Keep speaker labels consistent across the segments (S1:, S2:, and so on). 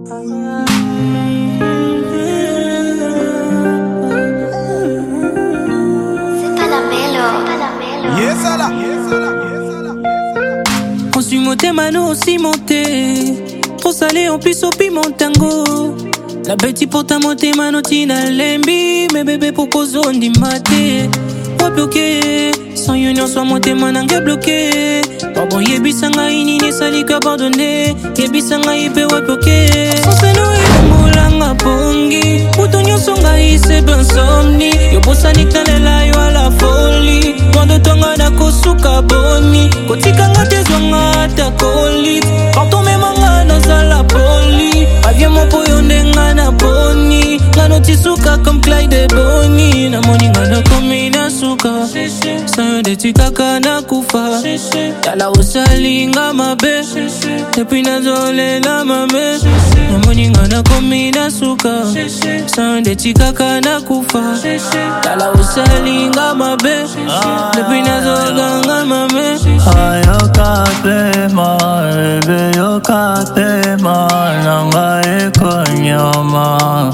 S1: On suit monté, mano aussi monté. Trop salé en plus au piment tango. La petite pour ta montée, mano tina lembi. Mais bébé pour cause on dit maté. Ouais bloqué, sans union soit monté, mananga bloqué. Pardon yebi sanga inini salika pardonné. Yebi sanga ipe ouais bloqué. Sans seno et moulanga pongi. Poutonyo songa ise ben somni. Yo bossa niktalela yo à la folie. Mwando tonga na kosuka boni. Kotika ngate zwanga ta kolit. Parton me manga na sala poli. Avia mo poyo ndenga na boni. Ngano tisuka comme Clyde de Boni. Na moni ngana komi na suka. Sayo de tikaka na kufa. Tala usali nga mabe. Tepi na zole la mame. Na moni ngana komi na suka. Sayo de tikaka na kufa. Tala usali nga mabe. Tepi na zole nga mame.
S2: Ayoka pema, ebe yoka pema. Nanga eko nyama.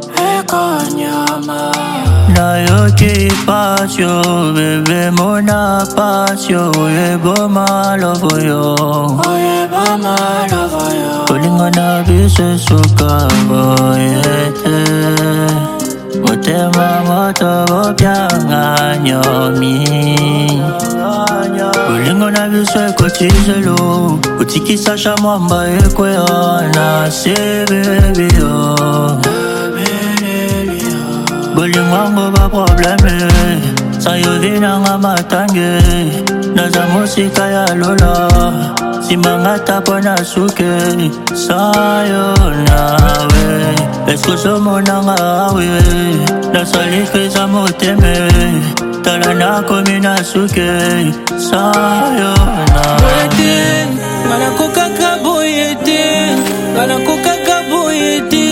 S2: Na yoki patio, bebe mona patio. Oyebo malovo yo. Kolinga na bise suka boyete. Motema moto bobyanga nyomi. Kolinga na bise kotizelo. Utikisa shamwamba ekwea na sebebi yo. Bolingo ba problème. Sayo vinanga matange. Naza musika ya lola. Simanga tapo na suke. Sayo nawe. Esko somo nanga awe. Nasali feza moteme. Tala na komi na suke. Sayo nawe.
S1: Ngana koka kaboyete. Ngana koka kaboyete.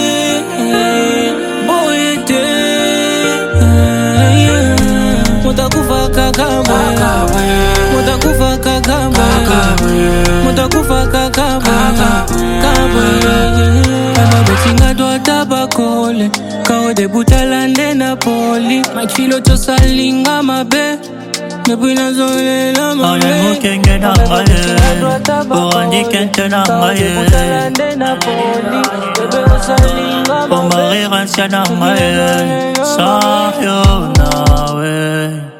S1: Mutakufa kakabwe. Mutakufa kakabwe. Mutakufa kakabwe. Mama betinga doa tabakole. Kao de butalande na poli. Mike filo to salinga mabe. Nepi na zole la mabe.
S2: Ale mukenge na ngaye. Orandi kente na ngaye.
S1: Butalande na poli. Bebe o salinga mabe.
S2: Omari ransia na ngaye. Sayo nawe.